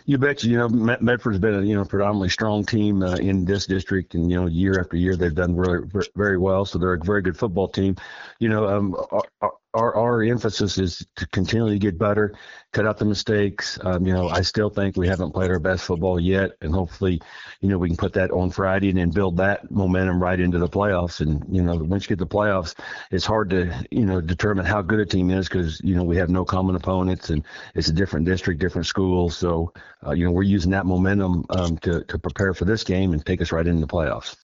You bet you. Medford's been a predominantly strong team in this district, and year after year they've done really very well. So they're a very good football team. Our emphasis is to continually get better, cut out the mistakes. I still think we haven't played our best football yet, and hopefully, we can put that on Friday and then build that momentum right into the playoffs. And once you get the playoffs, it's hard to determine how good a team is because we have no common opponents and it's a different district, different school. So we're using that momentum to prepare for this game and take us right into the playoffs.